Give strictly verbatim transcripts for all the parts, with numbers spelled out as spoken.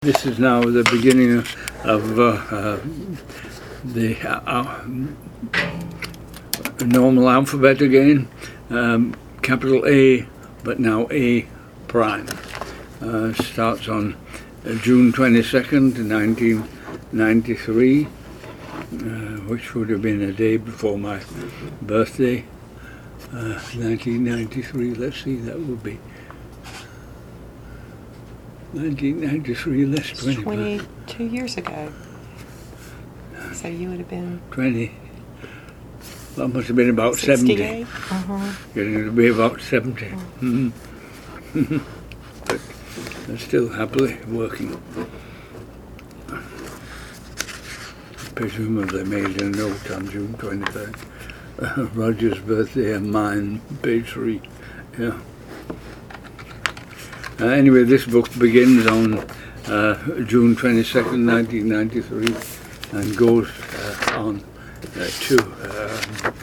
This is now the beginning of uh, uh, the uh, normal alphabet again, um, capital A, but now A prime. Uh, starts on uh, June twenty-second, nineteen ninety-three, uh, which would have been a day before my birthday. Uh, nineteen ninety-three, let's see, that would be nineteen ninety-three, less twenty. twenty-two years ago. So you would have been twenty. That must have been about seventy. Uh-huh. Getting to be about seventy. Mm-hmm. But they're still happily working. Presumably made a note on June twenty-third. Uh, Roger's birthday and mine, page three. Yeah. Uh, anyway, this book begins on uh, June twenty-second, nineteen ninety-three, and goes uh, on uh, to um,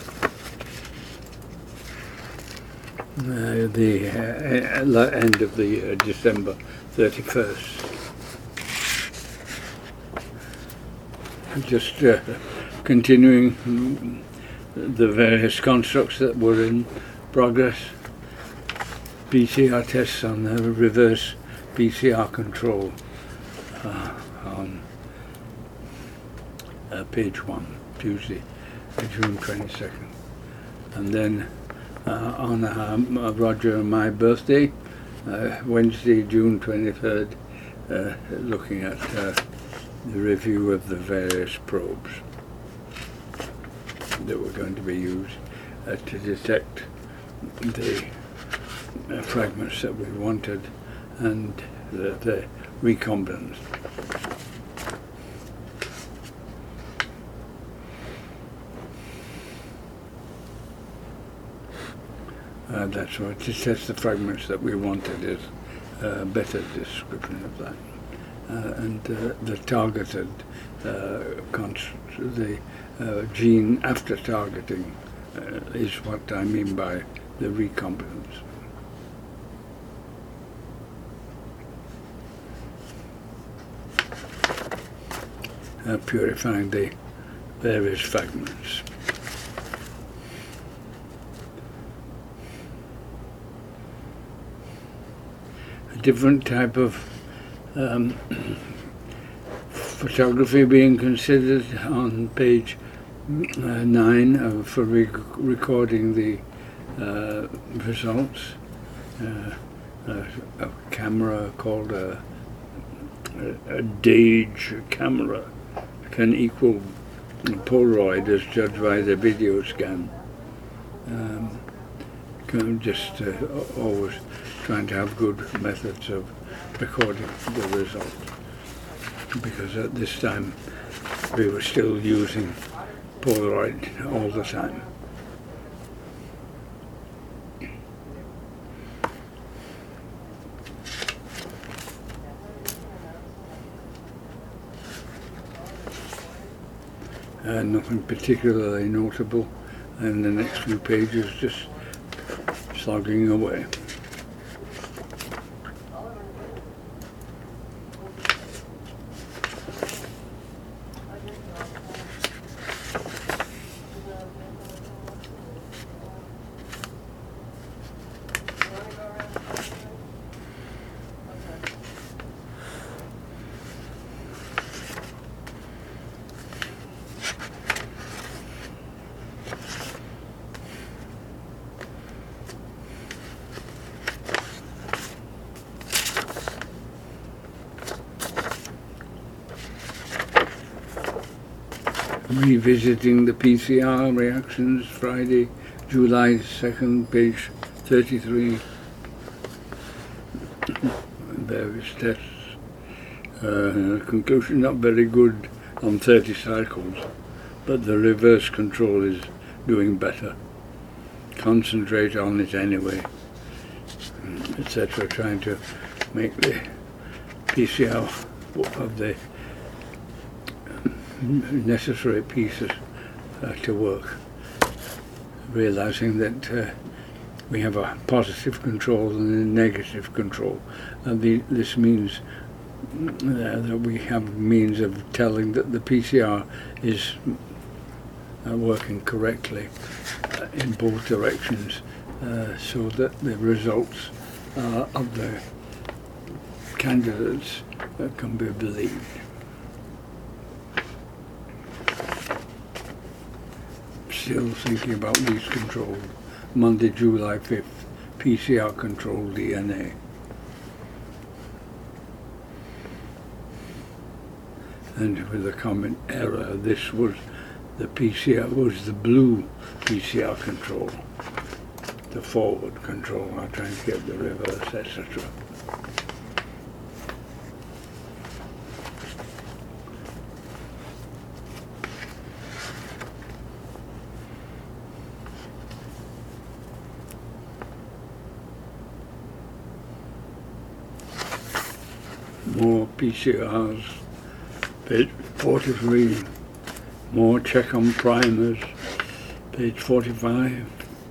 uh, the uh, end of the uh, December thirty-first. Just uh, continuing the various constructs that were in progress. P C R tests on the reverse P C R control uh, on uh, page one, Tuesday, June twenty-second. And then uh, on uh, Roger and my birthday, uh, Wednesday, June twenty-third, uh, looking at uh, the review of the various probes that were going to be used uh, to detect the Uh, fragments that we wanted and the, the recombinants. Uh, that's right, to test the fragments that we wanted is a better description of that. Uh, and uh, the targeted, uh, the uh, gene after targeting uh, is what I mean by the recombinants. Uh, purifying the various fragments. A different type of um, photography being considered on page uh, nine uh, for rec recording the uh, results. Uh, a, a camera called a, a, a Dage camera can equal Polaroid as judged by the video scan. Um, just uh, always trying to have good methods of recording the result, because at this time we were still using Polaroid all the time. Uh, nothing particularly notable in the next few pages, just slogging away. Revisiting the P C R reactions, Friday, July second, page thirty-three. Various tests. Uh, conclusion not very good on thirty cycles, but the reverse control is doing better. Concentrate on it anyway, et cetera. Trying to make the P C R of the necessary pieces uh, to work, realizing that uh, we have a positive control and a negative control, and the, this means uh, that we have means of telling that the P C R is uh, working correctly uh, in both directions, uh, so that the results uh, of the candidates uh, can be believed. Still thinking about least control. Monday, July fifth, P C R controlled D N A. And with a comment error, this was the P C R was the blue P C R control, the forward control. I'm trying to get the reverse, et cetera. More P C Rs. Page forty-three, more check on primers, page forty-five.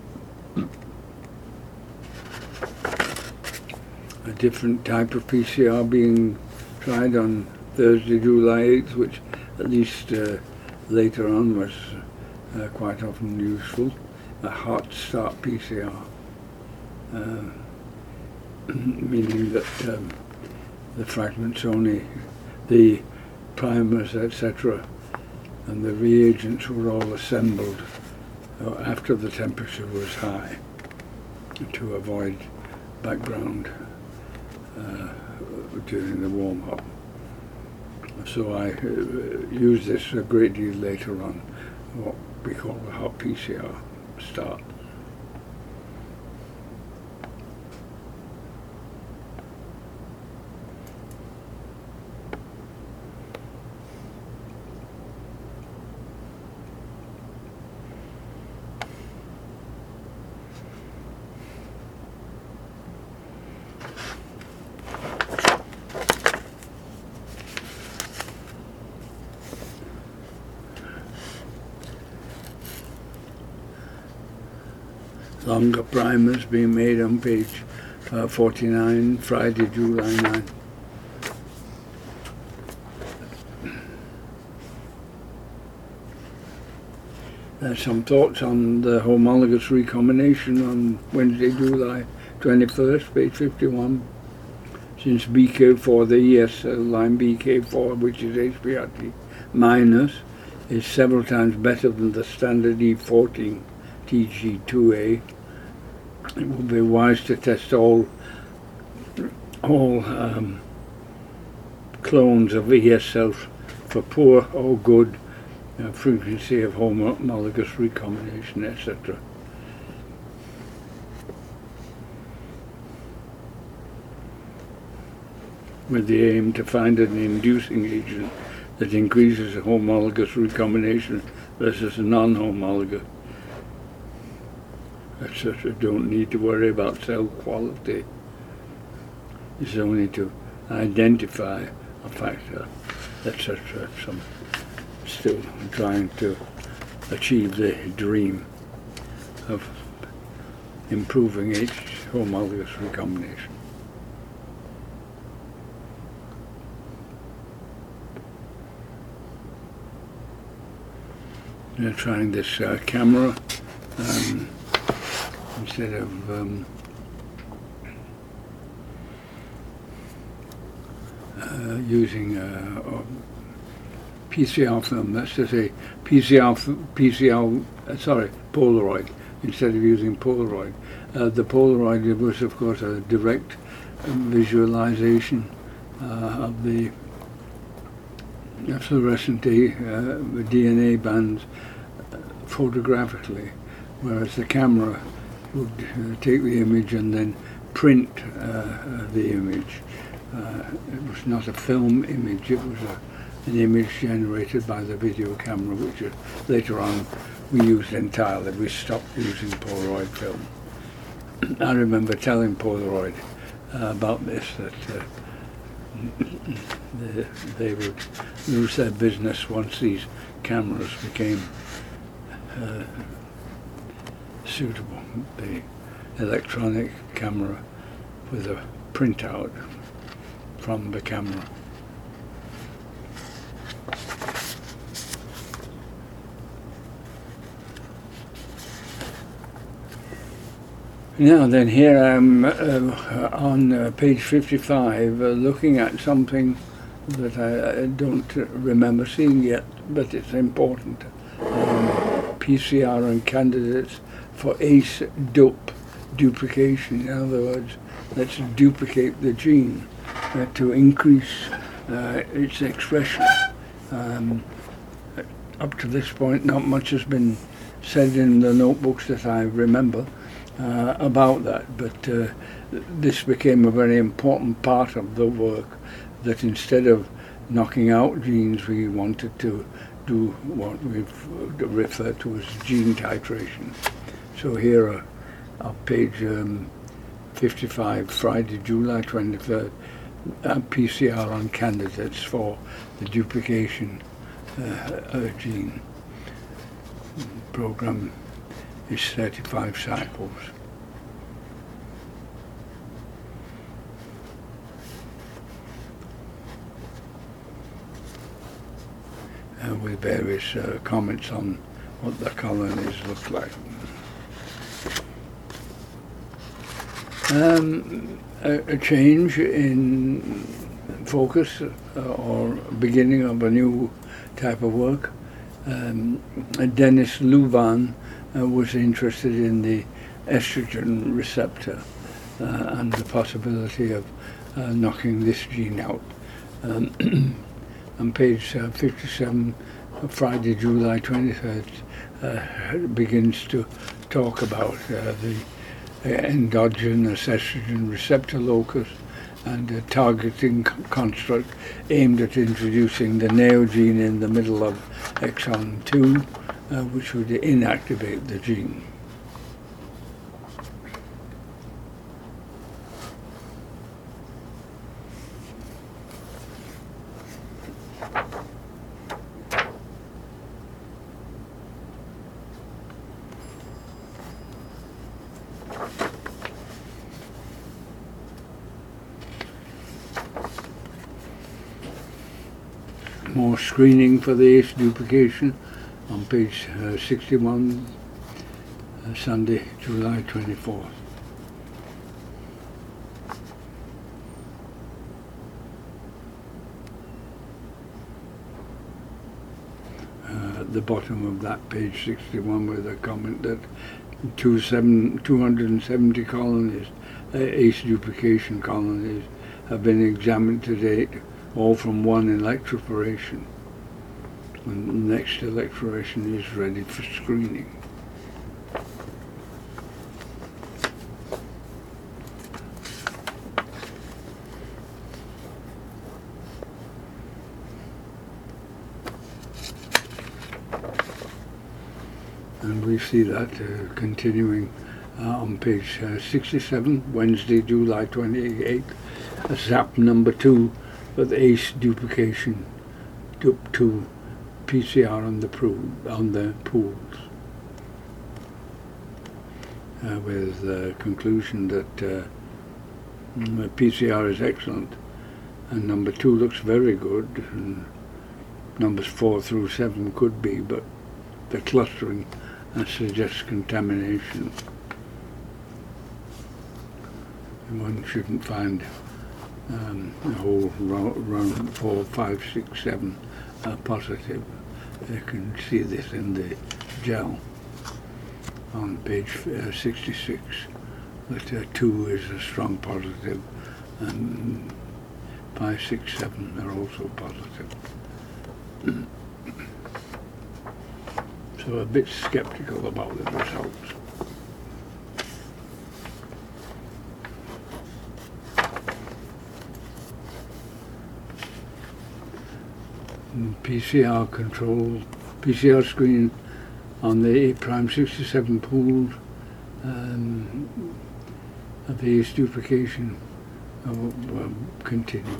A different type of P C R being tried on Thursday, July eighth, which at least uh, later on was uh, quite often useful. A hot start P C R, uh, meaning that um, the fragments only, the primers, et cetera, and the reagents were all assembled uh, after the temperature was high to avoid background uh, during the warm-up. So I uh, use this a great deal later on, what we call the hot P C R start. Longer primers being made on page uh, forty-nine, Friday, July ninth. There's some thoughts on the homologous recombination on Wednesday, July twenty-first, page fifty-one. Since B K four, the E S L line B K four, which is H P R T minus, is several times better than the standard E fourteen T G two A. It would be wise to test all all um, clones of E S L for poor or good uh, frequency of homologous recombination, et cetera. With the aim to find an inducing agent that increases homologous recombination versus non-homologous, et cetera. Don't need to worry about cell quality. It's only to identify a factor, et cetera. So I'm still trying to achieve the dream of improving H homologous recombination. They're trying this uh, camera. Um, Instead of um, uh, using uh, P C R film, that's to say P C R, P C R, uh, sorry, Polaroid, instead of using Polaroid. Uh, the Polaroid was, of course, a direct visualization uh, of the fluorescent D, uh, D N A bands uh, photographically, whereas the camera would uh, take the image and then print uh, uh, the image. Uh, it was not a film image, it was a, an image generated by the video camera, which uh, later on we used entirely. We stopped using Polaroid film. I remember telling Polaroid uh, about this, that uh, they, they would lose their business once these cameras became uh, suitable. The electronic camera with a printout from the camera. Now then, here I'm uh, on uh, page fifty-five, uh, looking at something that I, I don't remember seeing yet, but it's important. Um, P C R on candidates for A C E dope duplication. In other words, let's duplicate the gene uh, to increase uh, its expression. Um, up to this point, not much has been said in the notebooks that I remember uh, about that, but uh, this became a very important part of the work, that instead of knocking out genes, we wanted to do what we've referred to as gene titration. So here are, are page um, fifty-five, Friday, July twenty-third, uh, P C R on candidates for the duplication uh, uh, gene. Program is thirty-five cycles. Uh, with various uh, comments on what the colonies look like. Um, a, a change in focus uh, or beginning of a new type of work. Um, Dennis Louvain uh, was interested in the estrogen receptor uh, and the possibility of uh, knocking this gene out. Um, on page uh, fifty-seven, Friday, July twenty-third, uh, begins to talk about uh, the uh, endogenous estrogen receptor locus and a targeting construct aimed at introducing the neo gene in the middle of exon two, uh, which would inactivate the gene. More screening for the A C E duplication on page uh, sixty-one, uh, Sunday, July twenty-fourth. Uh, at the bottom of that page sixty-one, with a comment that two hundred seventy colonies, uh, A C E duplication colonies, have been examined to date, all from one electroporation. And the next electroporation is ready for screening. And we see that uh, continuing uh, on page uh, sixty-seven, Wednesday, July twenty-eighth, uh, ZAP number two, with A C E duplication to, to P C R on the, pro, on the pools, uh, with the conclusion that uh, P C R is excellent, and number two looks very good, and numbers four through seven could be, but the clustering uh, suggests contamination. And one shouldn't find Um, the whole round four, five, six, seven uh, positive. You can see this in the gel on page uh, sixty-six. That uh, two is a strong positive, and five, six, seven are also positive. So a bit skeptical about the results. P C R control, P C R screen on the A prime sixty-seven pool um, of the A C E duplication uh, will continue.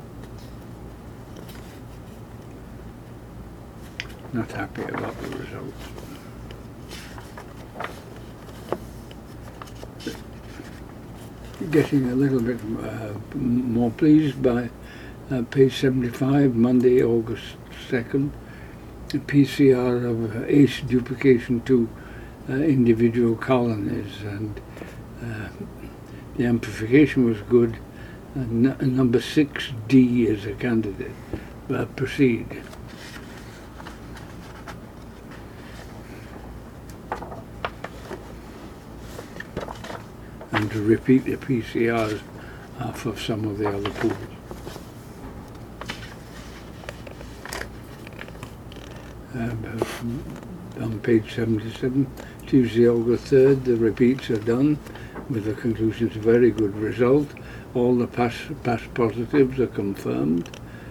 Not happy about the results. Getting a little bit uh, more pleased by Uh, page seventy-five, Monday, August second, a P C R of A C E duplication to uh, individual colonies, and Uh, the amplification was good. And n- number six D is a candidate. Uh, proceed. And to repeat the P C Rs uh, for some of the other pools. Um, on page seventy-seven, Tuesday, August third, the repeats are done with the conclusions, very good result. All the past, past positives are confirmed.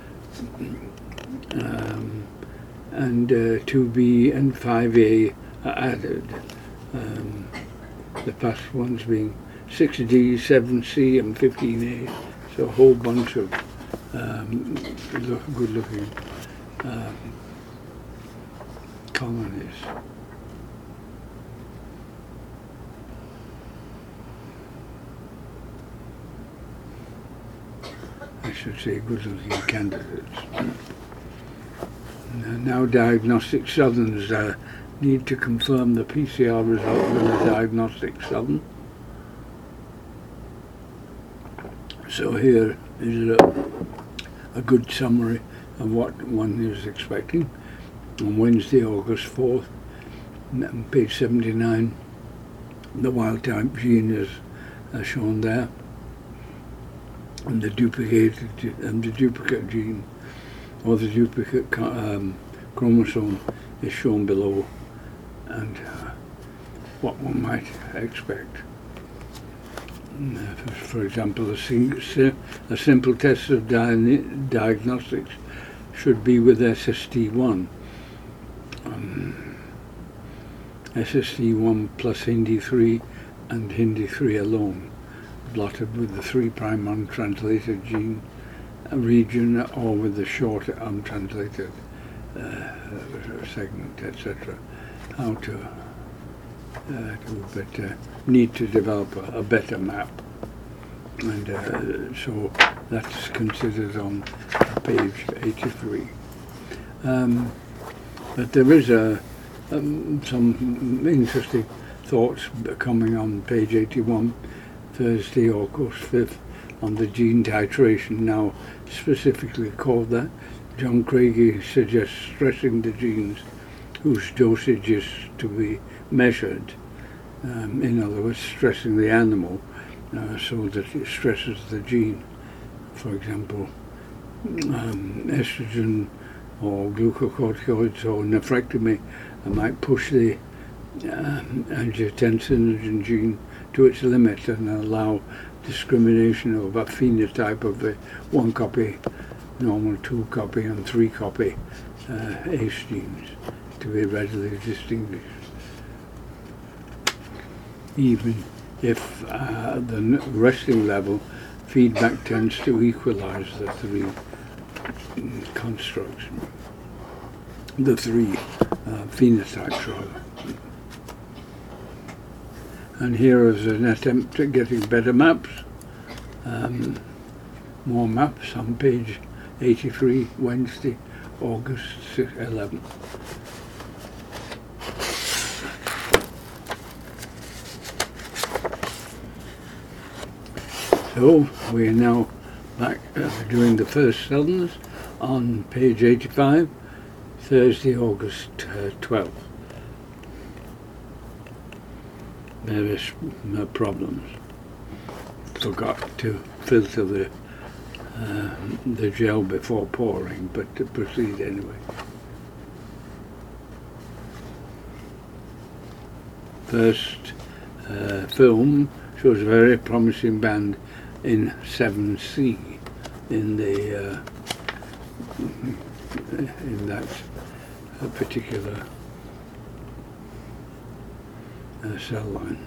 Um, and uh, two B and five A are added. Um, the past ones being six D, seven C and fifteen A. So a whole bunch of um, look, good looking um, colonies. I should say good looking candidates. Now diagnostic southerns uh, need to confirm the P C R result with a diagnostic southern. So here is a, a good summary of what one is expecting. On Wednesday, August fourth, on page seventy-nine, the wild type gene is uh, shown there, and the duplicated and the duplicate gene or the duplicate um, chromosome is shown below, and uh, what one might expect. Uh, for example, a, sing a simple test of di diagnostics should be with S S T one. Um, S S T one plus Hindi three and Hindi three alone, blotted with the three prime untranslated gene region or with the short untranslated uh, segment, et cetera. How to uh, do, but uh, need to develop a, a better map, and uh, so that's considered on page eighty-three. Um, but there is a um, some interesting thoughts coming on page eighty-one, Thursday, August fifth, on the gene titration, now specifically called that. John Craigie suggests stressing the genes whose dosage is to be measured. Um, in other words, stressing the animal uh, so that it stresses the gene. For example, um, estrogen or glucocorticoids or nephrectomy uh, might push the uh, angiotensinogen gene to its limit and allow discrimination of a phenotype of the one copy, normal two copy and three copy uh, A C E genes to be readily distinguished. Even if uh, the resting level feedback tends to equalize the three constructs, the three uh, phenotypes rather. And here is an attempt at getting better maps. Um, more maps on page eighty-three, Wednesday, August eleventh. So we are now back uh, doing the first southerns on page eighty-five, Thursday, August uh, twelfth. There is no problems. Forgot to filter the uh, the gel before pouring, but to proceed anyway. First uh, film shows a very promising band in seven C in the uh, in that uh, particular uh, cell line.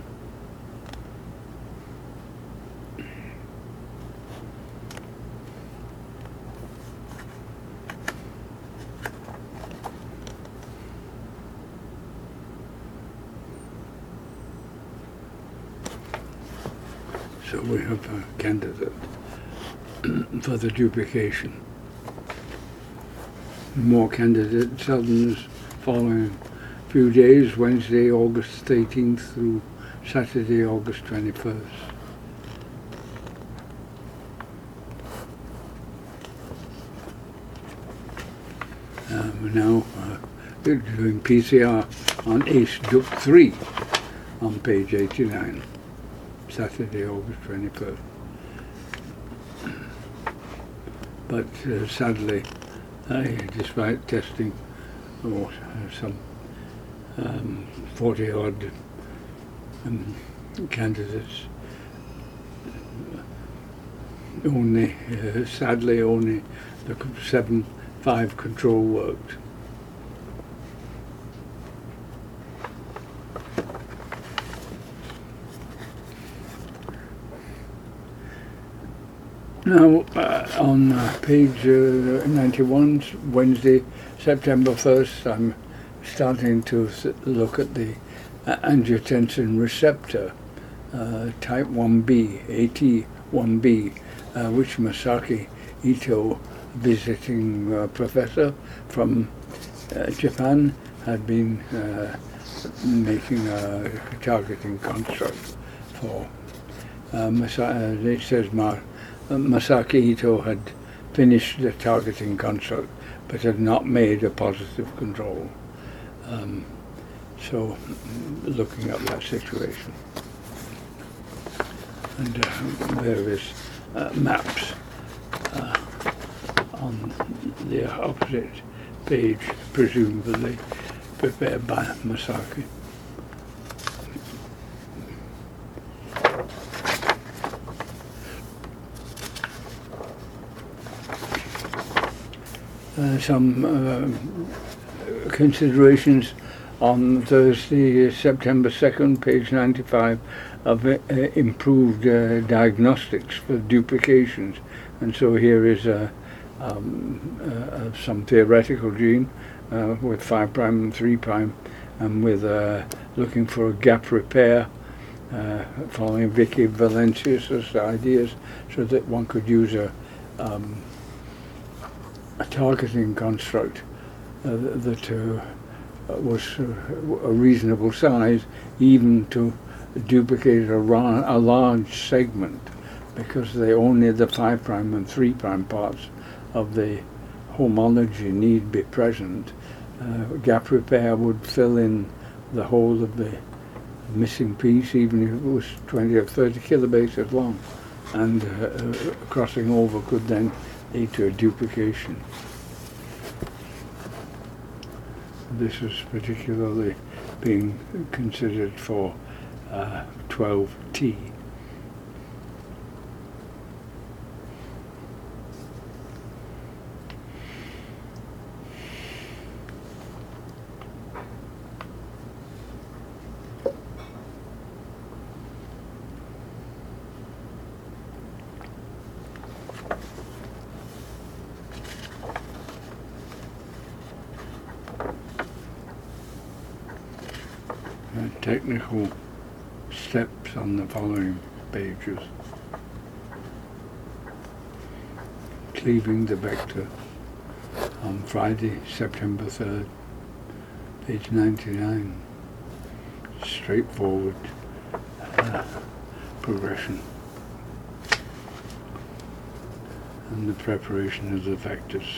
So we have a candidate for the duplication. More candidate southerns following a few days, Wednesday, August eighteenth through Saturday, August twenty-first. Um, now uh, we're doing P C R on Ace Duck three on page eighty-nine, Saturday, August twenty-first. But uh, sadly, uh, despite testing oh, some um, forty odd um, candidates, only, uh, sadly, only the seven five control worked. Now, uh, on uh, page uh, ninety-one, Wednesday, September first, I'm starting to look at the uh, angiotensin receptor, uh, type one B, A T one B, uh, which Masaki Ito, visiting uh, professor from uh, Japan, had been uh, making a targeting construct for. Uh, Masa- uh, it says Mar- uh, Masaki Ito had finished the targeting construct but had not made a positive control. Um, so, looking at that situation. And uh, various uh, maps uh, on the opposite page, presumably prepared by Masaki. Uh, some uh, considerations on Thursday, September second, page ninety-five, of uh, improved uh, diagnostics for duplications. And so here is uh, um, uh, some theoretical gene uh, with five prime and three prime, and with uh, looking for a gap repair, uh, following Vicky Valencius's ideas, so that one could use a um, a targeting construct uh, that uh, was uh, a reasonable size, even to duplicate a, ra- a large segment, because they only the five prime and three prime parts of the homology need be present. Uh, gap repair would fill in the whole of the missing piece, even if it was twenty or thirty kilobases long, and uh, uh, crossing over could then lead to a duplication. This is particularly being considered for uh, twelve T. Uh, technical steps on the following pages. Cleaving the vector on Friday, September third, page ninety-nine. Straightforward uh, progression. And the preparation of the vectors.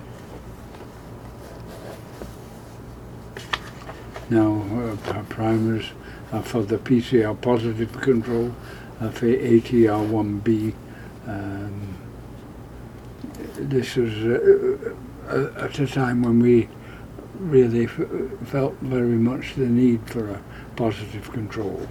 Now, uh, primers are for the P C R positive control, uh, for A T R one B. Um, this was uh, uh, at a time when we really f- felt very much the need for a positive control,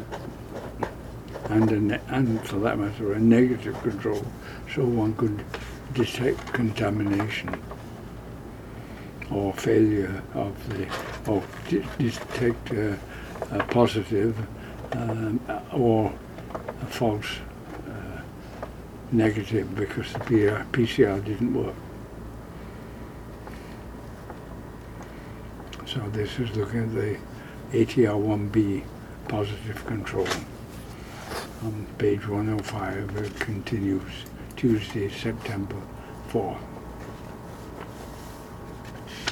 and, a ne- and for that matter, a negative control, so one could detect contamination or failure of the, or d- detect uh, a positive um, or a false uh, negative, because the P C R didn't work. So this is looking at the A T R one B positive control. On page one oh five, it continues Tuesday, September fourth.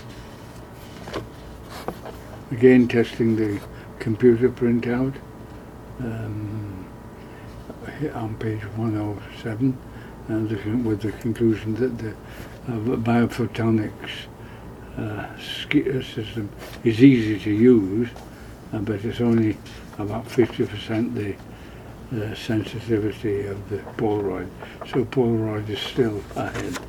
Again, testing the computer printout um, on page one oh seven, and uh, with the conclusion that the uh, biophotonics uh, system is easy to use, uh, but it's only about fifty percent the, the sensitivity of the Polaroid. So Polaroid is still ahead.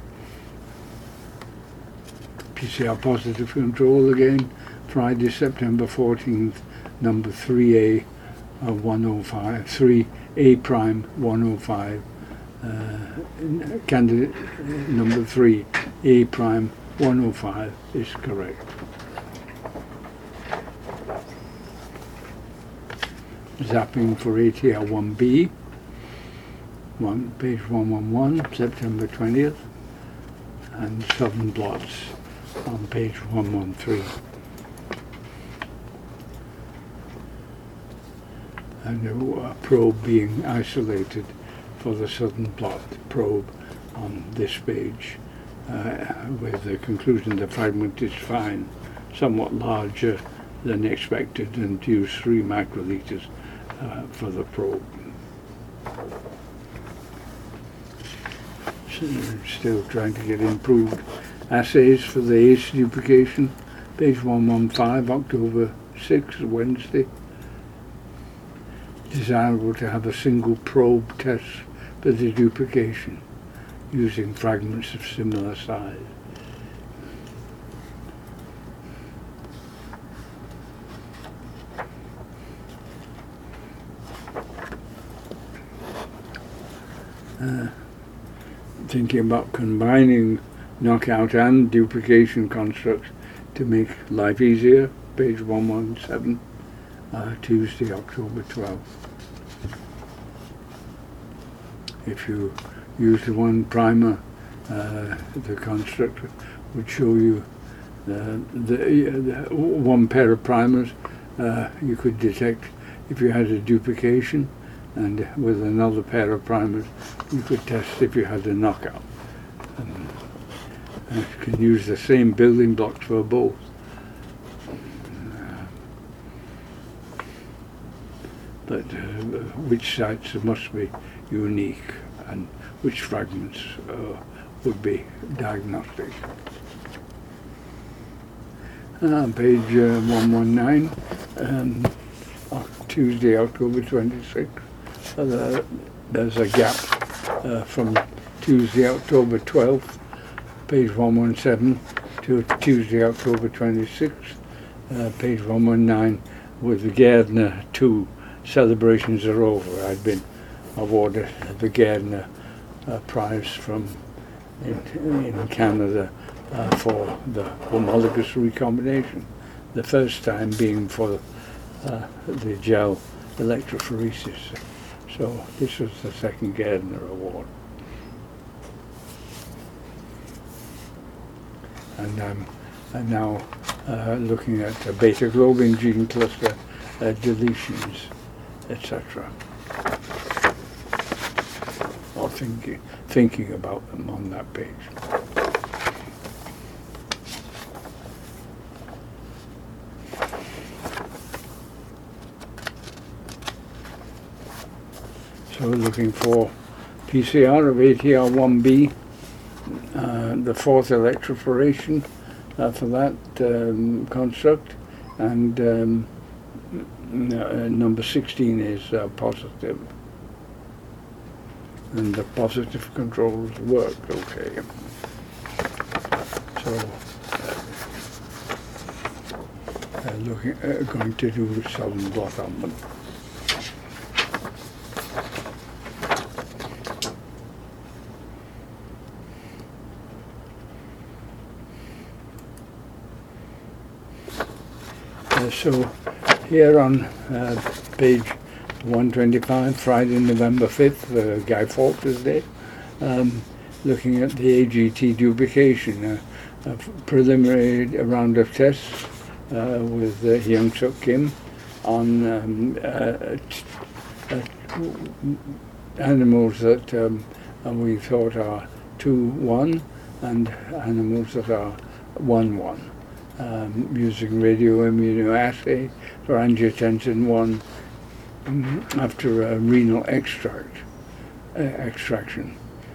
P C R positive control again, Friday, September fourteenth, number three A of one oh five, three A prime one oh five, uh, candidate number three A prime one oh five is correct. Zapping for A T R one B, one, page one eleven, September twentieth, and southern blots on page one thirteen. And a probe being isolated for the southern blot probe on this page, uh, with the conclusion the fragment is fine, somewhat larger than expected, and use three microliters uh, for the probe. So still trying to get improved assays for the A C E duplication, page one fifteen, October sixth, Wednesday. Desirable to have a single probe test for the duplication using fragments of similar size. Uh, thinking about combining knockout and duplication constructs to make life easier, page one seventeen, uh, Tuesday, October twelfth. If you use the one primer, uh, the construct would show you uh, the, the one pair of primers. Uh, you could detect if you had a duplication, and with another pair of primers you could test if you had a knockout. Um, and you can use the same building blocks for both. Uh, but uh, which sites must be unique and which fragments uh, would be diagnostic. Uh, page uh, one nineteen, um, Tuesday, October twenty-sixth. Uh, there's a gap uh, from Tuesday, October twelfth, page one seventeen, to Tuesday, October twenty-sixth, uh, page one nineteen, with the Gardner two celebrations are over. I'd been awarded the Gardner uh, Prize from in, in Canada uh, for the homologous recombination. The first time being for uh, the gel electrophoresis. So this was the second Gardner Award. And I'm, I'm now uh, looking at the beta globin gene cluster uh, deletions, et cetera. Or thinking, thinking about them on that page. So looking for P C R of A T R one B, uh, the fourth electrophoration uh, for that um, construct, and um, uh, number sixteen is uh, positive. And the positive controls work okay. So uh, looking, uh, going to do some blot on them. Uh, so here on uh, page one twenty-five, Friday, November fifth, uh, Guy Fawkes' Day, um, looking at the A G T duplication, uh, a preliminary round of tests uh, with uh, Hyung Suk Kim on um, uh, t- uh, animals that um, we thought are two one and animals that are one one. Um, using radioimmunoassay for angiotensin one, mm, after a renal extract, uh, extraction,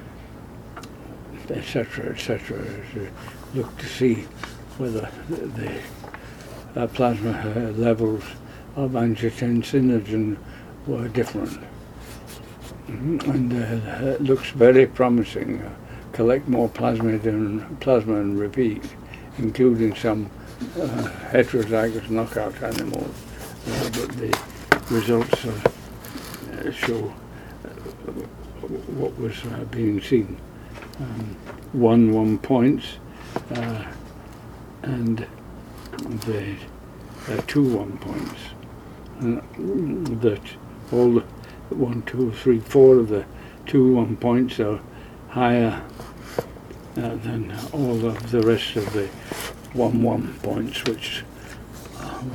et cetera, et cetera, to look to see whether the, the uh, plasma uh, levels of angiotensinogen were different. Mm-hmm. And uh, it looks very promising. Uh, collect more plasmid and plasma and repeat, including some uh, heterozygous knockout animals. Uh, but the results uh, uh, show uh, what was uh, being seen. Um, one one points uh, and the uh, two one points. And that all the one, two, three, four of the two one points are higher uh, than all of the rest of the one one points, which uh,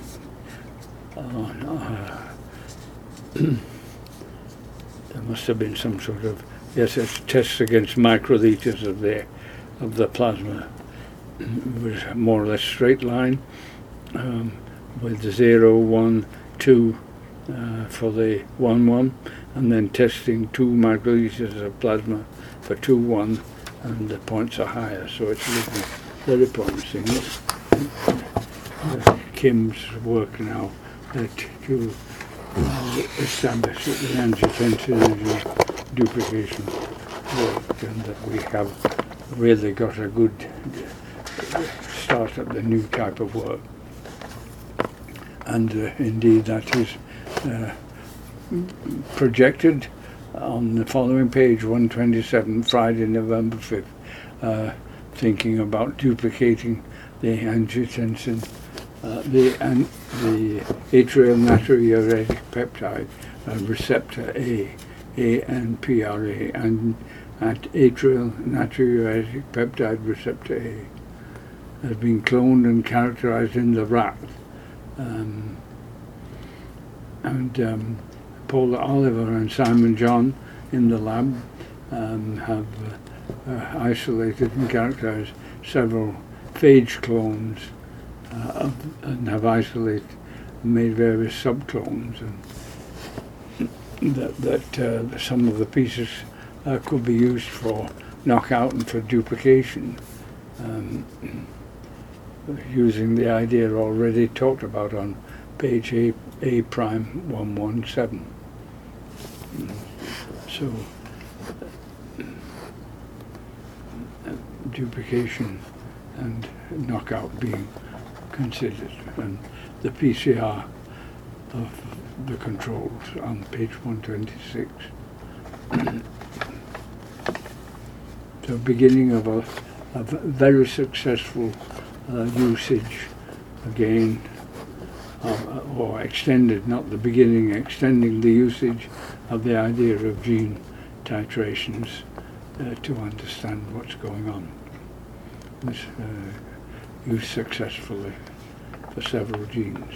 uh, there must have been some sort of, yes, it's tests against microliters of the of the plasma. It was more or less straight line um, with zero, one, two uh, for the one one, and then testing two microliters of plasma for two one, and the points are higher, so it's looking very promising. Uh, Kim's work now uh, to uh, establish that the angiotensinogen duplication worked, and that we have really got a good start at the new type of work. And uh, indeed that is uh, projected on the following page, one twenty-seven, Friday, November fifth, uh, thinking about duplicating the angiotensin, uh, the, an, the atrial natriuretic peptide uh, receptor A, A N P R A, and at atrial natriuretic peptide receptor A, has been cloned and characterized in the rat. Um, and um, Paula Oliver and Simon John in the lab um, have uh, uh, isolated and characterized several phage clones uh, of, and have isolated and made various subclones, and that, that uh, some of the pieces uh, could be used for knockout and for duplication, um, using the idea already talked about on page A, A prime one one seven. So uh, duplication and knockout being considered, and the P C R of the controls on page one twenty-six. So beginning of a, a very successful uh, usage again, uh, or extended, not the beginning, extending the usage of the idea of gene titrations uh, to understand what's going on. This uh, used successfully for several genes.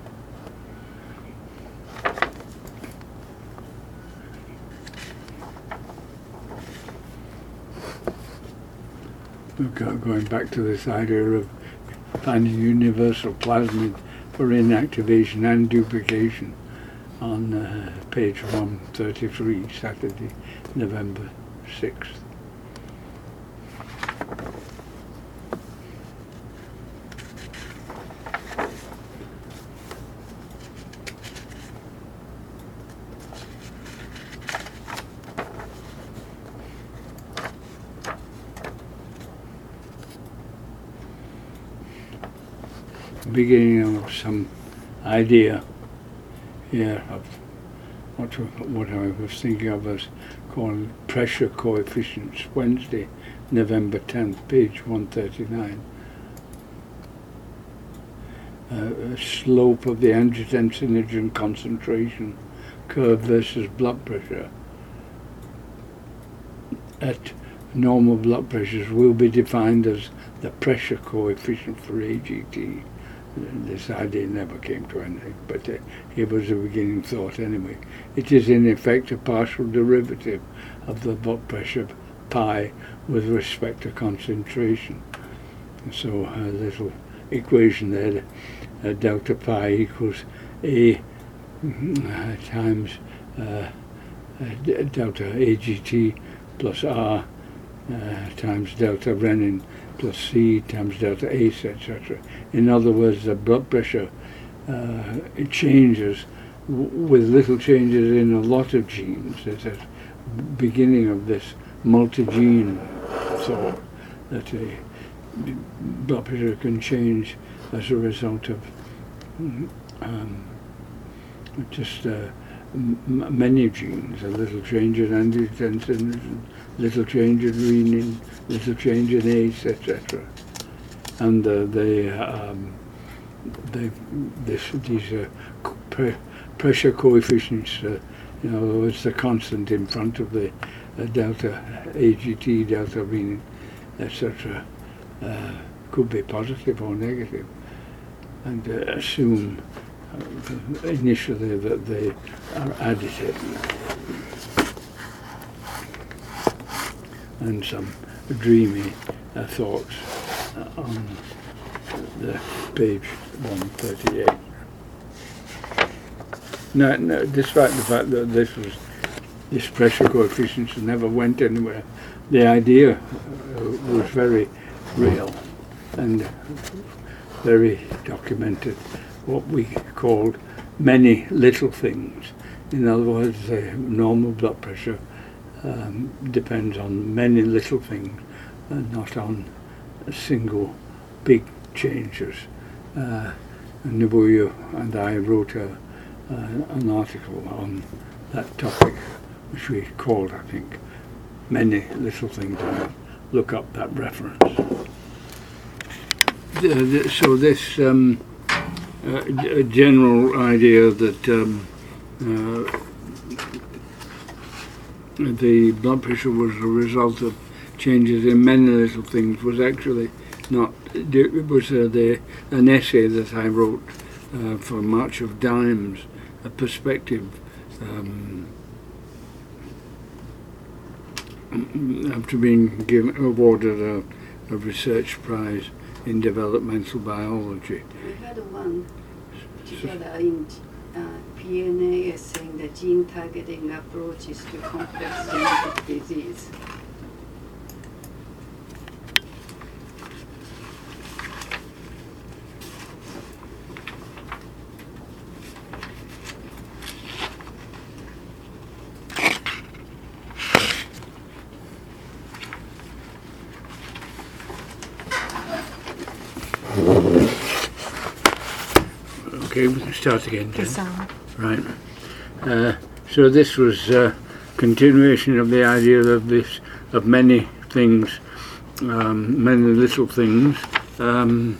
Going back to this idea of finding universal plasmid for inactivation and duplication on uh, page one thirty-three, Saturday, November sixth. Beginning of some idea here of what, what I was thinking of as called pressure coefficients, Wednesday, November tenth, page one thirty-nine. Uh, slope of the angiotensinogen concentration curve versus blood pressure at normal blood pressures will be defined as the pressure coefficient for A G T. This idea never came to anything, but uh, it was a beginning thought anyway. It is in effect a partial derivative of the blood pressure pi with respect to concentration. So a little equation there, uh, delta pi equals A uh, times uh, uh, delta A G T plus R uh, times delta renin plus C times delta ACE, et cetera. In other words, the blood pressure uh, it changes w with little changes in a lot of genes. It's a beginning of this multi-gene thought that the blood pressure can change as a result of um, just uh, m many genes, a little change in angiotensin, little change in renin, little change in ACE, et cetera. And uh, they, um, they, this, these uh, pre pressure coefficients, uh, you know, it's the constant in front of the uh, delta A G T, delta renin, et cetera. Uh, could be positive or negative, and uh, assume uh, initially that they are additive. And some dreamy uh, thoughts uh, on the page one thirty-eight. Now, no, despite the fact that this was this pressure coefficient never went anywhere, the idea uh, was very real and very documented. What we called many little things. In other words, the normal blood pressure um, depends on many little things and not on a single big changes. Uh, Nobuo and I wrote a, uh, an article on that topic, which we called, I think, Many Little Things. Look up that reference. The, the, so this um, uh, general idea that um, uh, the blood pressure was a result of changes in many little things was actually not. It was uh, the, an essay that I wrote uh, for March of Dimes, a perspective. Um, after being given awarded a, a research prize in developmental biology. We had one together in uh, P N A S saying the gene targeting approaches to complex genetic disease. Okay, we can start again, Jen. It's on. Right. Uh, so this was a uh, continuation of the idea of this, of many things, um, many little things. Um,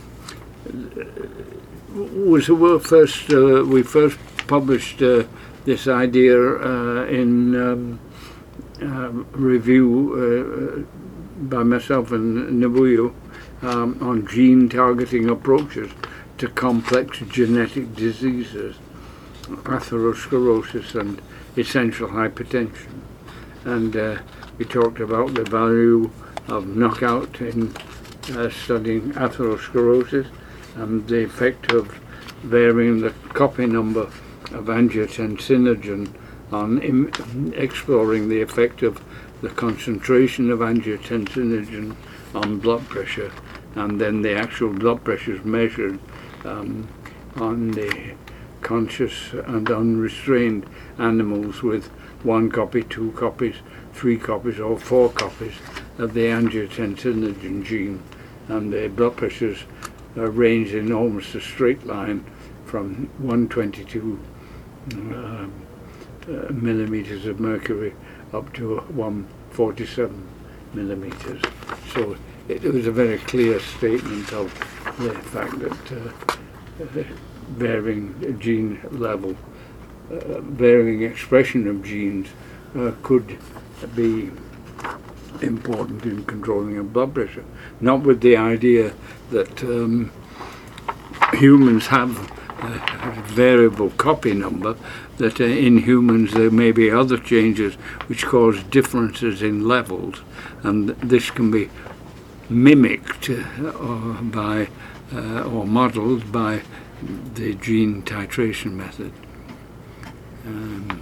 was the first uh, we first published uh, this idea uh, in um, uh, review uh, by myself and Nobuo um, on gene targeting approaches to complex genetic diseases, atherosclerosis and essential hypertension. And uh, we talked about the value of knockout in uh, studying atherosclerosis and the effect of varying the copy number of angiotensinogen on im exploring the effect of the concentration of angiotensinogen on blood pressure, and then the actual blood pressures measured um, on the conscious and unrestrained animals with one copy, two copies, three copies or four copies of the angiotensinogen gene, and the blood pressures uh, range in almost a straight line from one twenty-two uh, uh, millimeters of mercury up to one forty-seven millimeters. So it was a very clear statement of the fact that uh, varying gene level, uh, varying expression of genes uh, could be important in controlling of blood pressure. Not with the idea that um, humans have a variable copy number, that uh, in humans there may be other changes which cause differences in levels, and this can be mimicked uh, by uh, or modeled by the gene titration method. Um,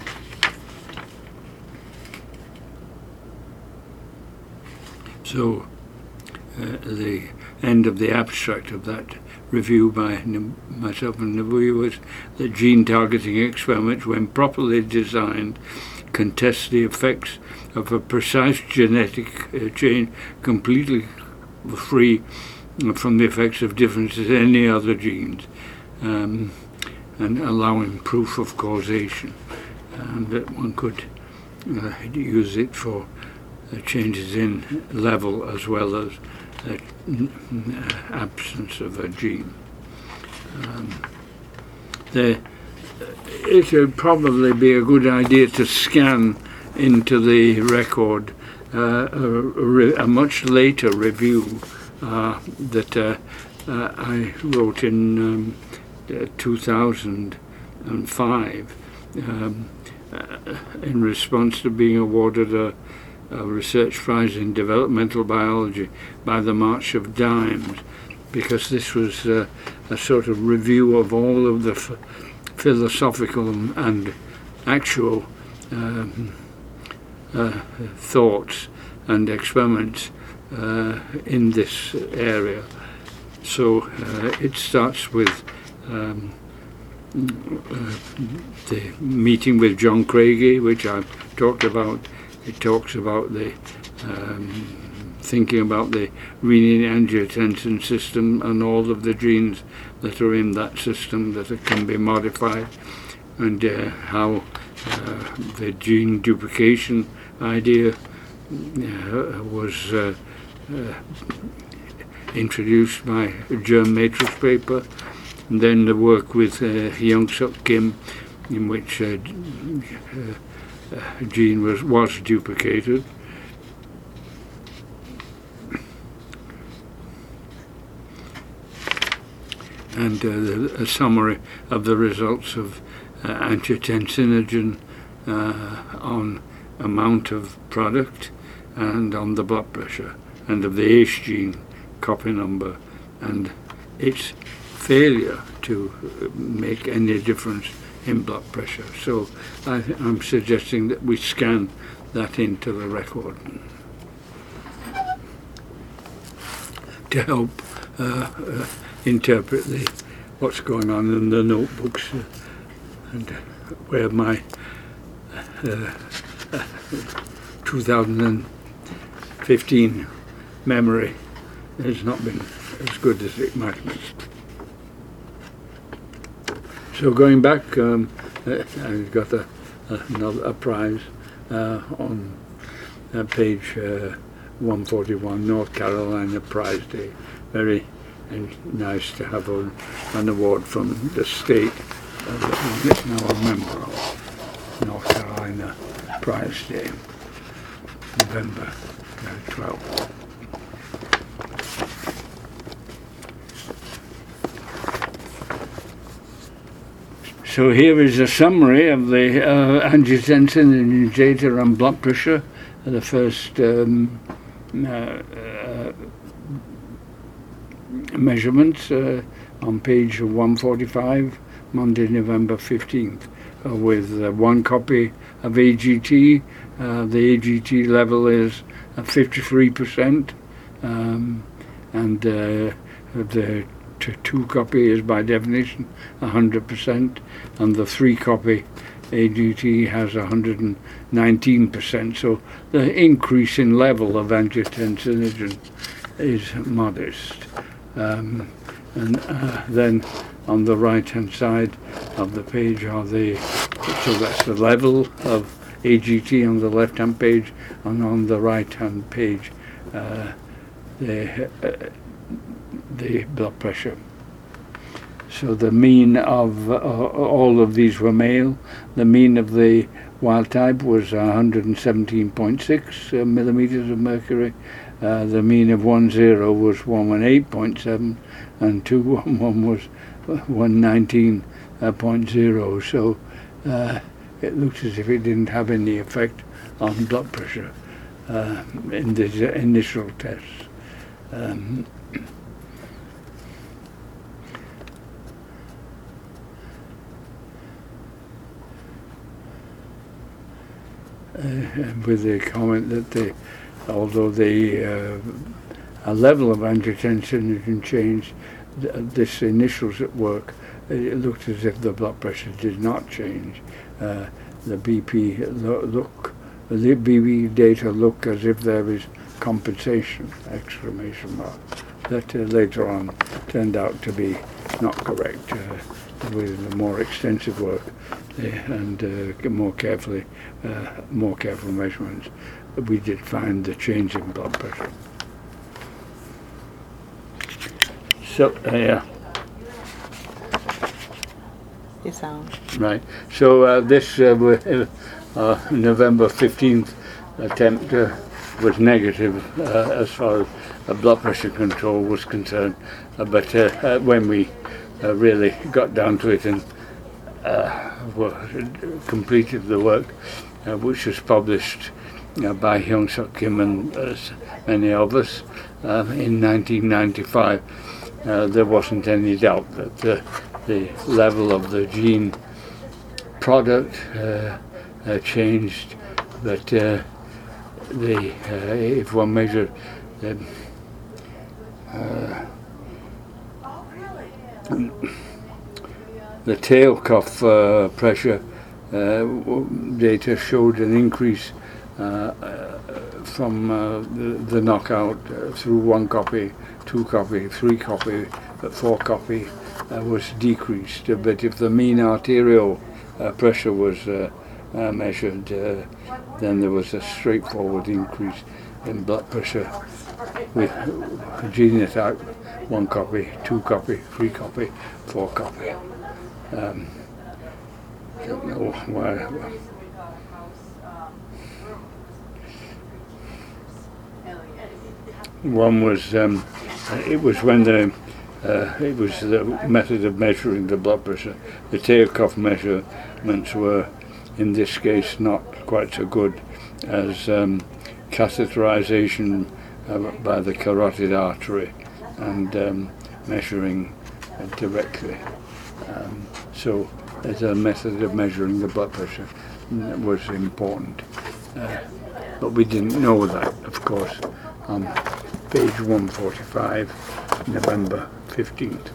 so uh, the end of the abstract of that review by N- myself and Nabui was that gene targeting experiments, when properly designed, can test the effects of a precise genetic uh, change completely free from the effects of differences in any other genes, um, and allowing proof of causation, and that one could uh, use it for uh, changes in level as well as uh, absence of a gene. Um, the, it would probably be a good idea to scan into the record uh, a, re- a much later review uh, that uh, uh, I wrote in um, uh, two thousand five um, uh, in response to being awarded a, a research prize in developmental biology by the March of Dimes, because this was uh, a sort of review of all of the f- philosophical and actual um, uh, thoughts and experiments uh, in this area. So uh, it starts with um, uh, the meeting with John Craigie, which I've talked about. It talks about the um, thinking about the renin-angiotensin system and all of the genes that are in that system that can be modified, and uh, how uh, the gene duplication idea uh, was uh, uh, introduced by a germ matrix paper, and then the work with uh, Young-Suk Kim, in which uh, uh, uh, gene was, was duplicated. And uh, the, a summary of the results of uh, angiotensinogen uh, on amount of product and on the blood pressure, and of the A C E gene copy number and its failure to make any difference in blood pressure. So I, I'm suggesting that we scan that into the record to help uh, uh, interpret the what's going on in the notebooks, uh, and where my uh, uh, two thousand fifteen memory has not been as good as it might be. So going back, um, uh, I got a, another a prize uh, on uh, page uh, one forty-one, North Carolina Prize Day. Very and nice to have a, an award from the state uh, that we're now a member of, North Carolina Prize Day, November twelfth. So here is a summary of the uh, angiotensin data and blood pressure, the first um, uh, uh, measurements uh, on page one forty-five, Monday, November fifteenth, uh, with uh, one copy of A G T. Uh, the A G T level is uh, fifty-three percent, um, and uh, the t- two copy is by definition one hundred percent, and the three copy A G T has one hundred nineteen percent. So the increase in level of angiotensinogen is modest. Um, and uh, then on the right hand side of the page are the, so that's the level of A G T on the left hand page, and on the right hand page uh, the, uh, the blood pressure. So the mean of uh, all of these were male. The mean of the wild type was one hundred seventeen point six uh, millimeters of mercury. Uh, the mean of one zero was one eighteen point seven, and two one one was one nineteen point zero. So uh, it looks as if it didn't have any effect on blood pressure uh, in the initial tests. Um, with the comment that the, although the uh, a level of angiotensin changed, th- this initial work, it looked as if the blood pressure did not change. Uh, the B P lo- look, the B P data look as if there is compensation! Exclamation mark. That uh, later on turned out to be not correct. Uh, with more extensive work uh, and uh, more carefully, uh, more careful measurements, we did find the change in blood pressure. So, uh, yeah. It's on. Right. So uh, this uh, uh, November fifteenth attempt uh, was negative uh, as far as uh, blood pressure control was concerned. Uh, but uh, uh, when we uh, really got down to it and uh, were, completed the work, uh, which was published uh, by Hyung Suk Kim and uh, many others uh, in nineteen ninety-five, uh, there wasn't any doubt that the, the level of the gene product uh, uh, changed, but uh, the uh, if one measured the uh, the tail cuff uh, pressure uh, data showed an increase uh, uh, from uh, the, the knockout uh, through one copy, two copy, three copy, but four copy uh, was decreased. Uh, but if the mean arterial uh, pressure was uh, uh, measured, uh, then there was a straightforward increase in blood pressure with genotype, one copy, two copy, three copy, four copy. Um, don't know why. One was um, it was when the uh, it was the method of measuring the blood pressure. The tail cuff measurements were, in this case, not quite so good as um, catheterization uh, by the carotid artery and um, measuring uh, directly. Um, so, as a method of measuring the blood pressure was important. Uh, but we didn't know that, of course, on page one forty-five, November fifteenth.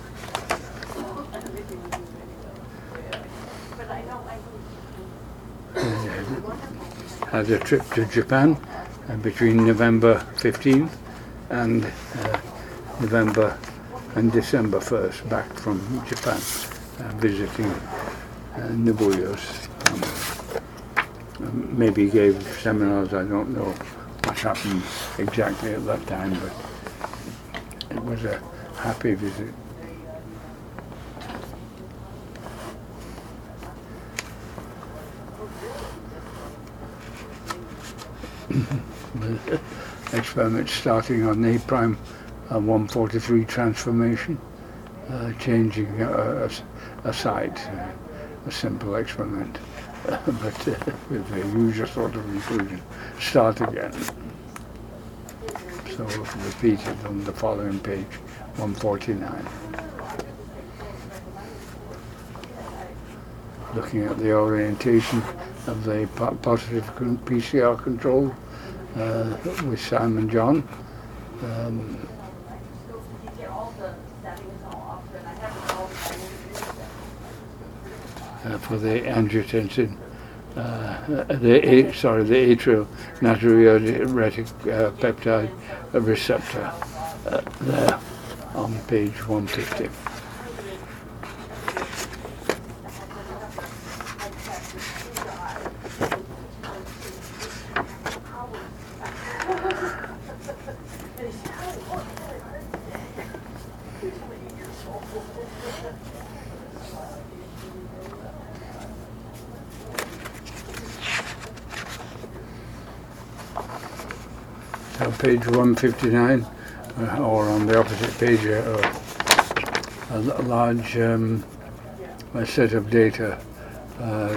Had a trip to Japan uh, between November fifteenth and uh, November and December first, back from Japan, uh, visiting uh, Nobuyo's family. Um, maybe gave seminars, I don't know what happened exactly at that time, but it was a happy visit. Experiment starting on A prime uh, one forty-three transformation, uh, changing uh, a, a site, uh, a simple experiment, uh, but uh, with the usual sort of conclusion, start again. So repeated on the following page, one forty-nine. Looking at the orientation of the po- positive P C R control uh, with Sam and John. Um, uh, for the angiotensin, uh, the sorry, the atrial natriuretic uh, peptide receptor uh, there on page one fifty. Uh, page one fifty-nine, uh, or on the opposite page, uh, a, a large um, a set of data uh,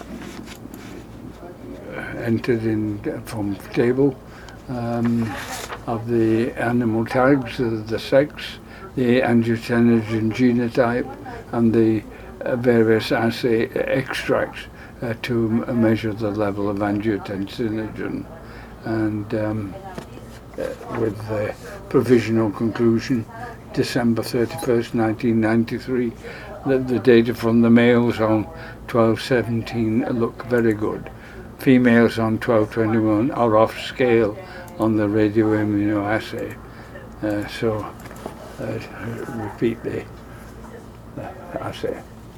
entered in from table um, of the animal tags, uh, the sex, the angiotensinogen genotype, and the uh, various assay extracts uh, to m- measure the level of angiotensinogen, and um, uh, with the provisional conclusion, December thirty-first, nineteen ninety-three, that the data from the males on twelve seventeen look very good. Females on twelve twenty-one are off scale on the radioimmunoassay. Uh, so, uh, repeat the uh, assay.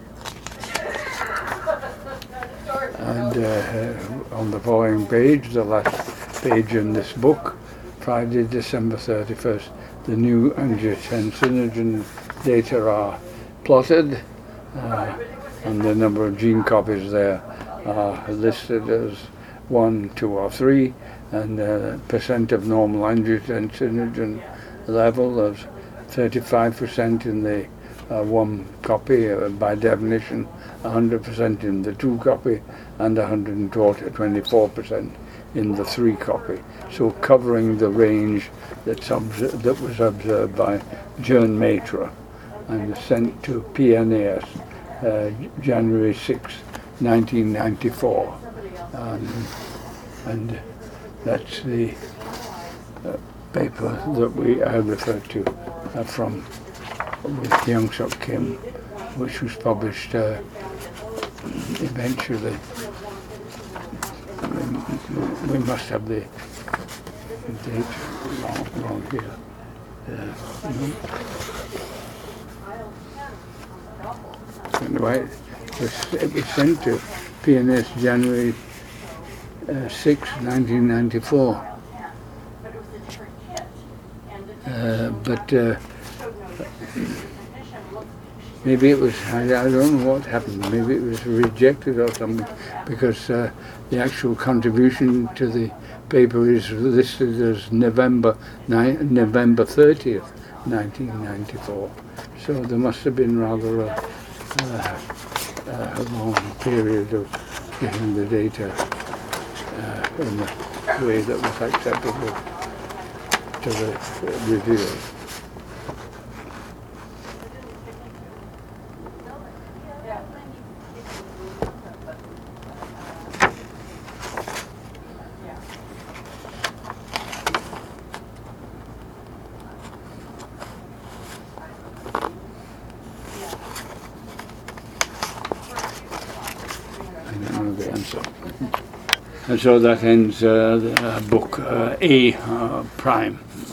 And uh, on the following page, the last page in this book, Friday, December thirty-first, the new angiotensinogen data are plotted, uh, and the number of gene copies there are listed as one, two, or three, and uh, percent of normal angiotensinogen level of thirty-five percent in the uh, one copy, uh, by definition, one hundred percent in the two copy, and one hundred twenty-four percent in the three copy. So covering the range that's obser- that was observed by Jern Matra and sent to P N A S uh, January sixth, nineteen ninety-four. Um, and that's the uh, paper that we I referred to uh, from with Young-Suk Kim, which was published uh, eventually. We, we must have the date wrong, wrong here. Uh, no. Anyway, it was, it was sent to P N S January uh, sixth, nineteen ninety-four. Uh, but uh, maybe it was, I, I don't know what happened, maybe it was rejected or something, because uh, the actual contribution to the paper is listed as November ni- November thirtieth, nineteen ninety-four. So there must have been rather a, uh, a long period of getting the data uh, in a way that was acceptable to the reviewers. The answer. And so that ends uh, the, uh, book uh, A uh, prime.